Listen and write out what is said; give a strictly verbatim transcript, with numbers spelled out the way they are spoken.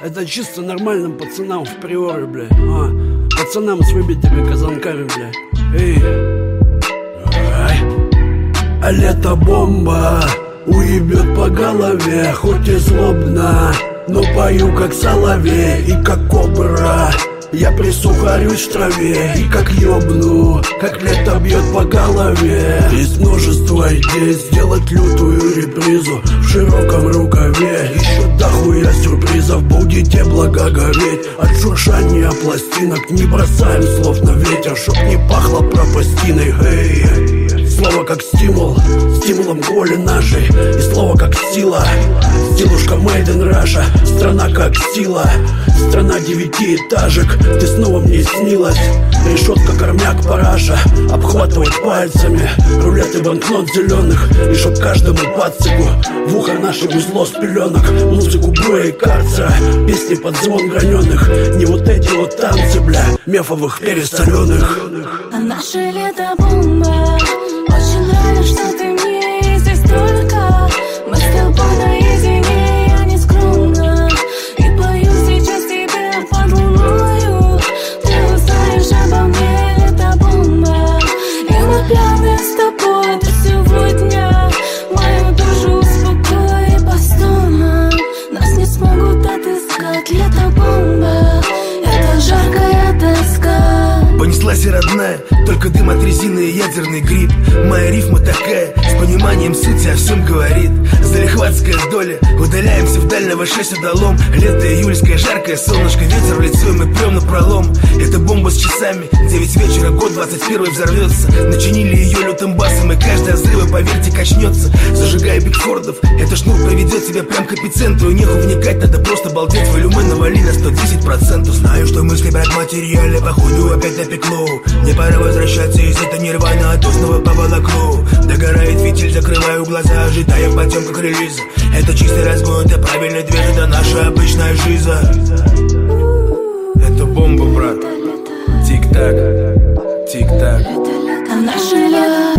Это чисто нормальным пацанам в приоре, бля. А, пацанам с выбитыми казанками, бля. Эй. Ай. А лето бомба уебет по голове, хоть и злобно, но пою как соловей и как кобра. Я присухарюсь в траве и как ёбну, как лето бьет по голове. Есть множество идей сделать лютую репризу в широком рукаве. Еще дохуя сюрпризов, будете благоговеть от шуршания пластинок. Не бросаем слов на ветер, чтоб не пахло пропастиной. Эй, слово как стимул, стимулом к воле нашей. И слово как сила, стилушка made in Russia. Страна как сила, страна девятиэтажек. Ты снова мне снилась, решетка, корняк, параша. Обхватывать пальцами рулеты банкнот зеленых. И чтоб каждому пацику в ухо нашему зло с пеленок. Музыку боя и карцера, песни под звон граненых. Не вот эти вот танцы, бля, мефовых пересоленых. А наше лето бомба. Очень рада, что ты мне здесь только. Мы с тобой наедине, я не скромна. И пою сейчас тебе под луною. Ты узнаешь обо мне, лето бомба. И мы пьяны с тобой до сегодня. Мою душу успокой по стонам. Нас не смогут отыскать, лето бомба. Это жаркая тоска. Понеслась и родная, только дым от резины и ядерный гриб. Моя рифма такая, с пониманием сути о всем говорит. Залихватская доля, удаляемся в дальнего шесть удалом. Лето июльское, жаркое солнышко, ветер в лицо, и мы прем напролом. Это бомба с часами, девять вечера, год двадцать первый взорвется. Начинили ее лютым басом, и каждый взрыва, поверьте, качнется. Зажигая бигфордов, эта шнур проведет тебя прям к эпицентру. И неху вникать, надо просто балдеть. Волюмы навали на сто десять процентов. Знаю, что мысли брать материалы, походу опять напекло. Мне пора возвращаться из этой нирваны от устного по волоклу. Догорает фитиль, закрываю глаза, ожидая в потемках релиза. Это чистый разгон, это правильный движ, это наша обычная жиза. Это бомба, брат. Тик-так, тик-так. А наше лето